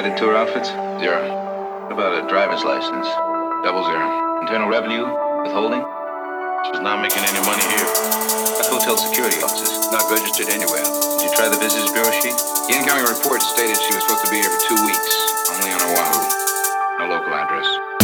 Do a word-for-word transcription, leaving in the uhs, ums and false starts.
Added tour outfits? Zero. What about a driver's license? Double zero. Internal revenue? Withholding? She's not making any money here. That's hotel security officers. Not registered anywhere. Did you try the Visitors Bureau sheet? The incoming report stated she was supposed to be here for two weeks. Only on Oahu. No local address.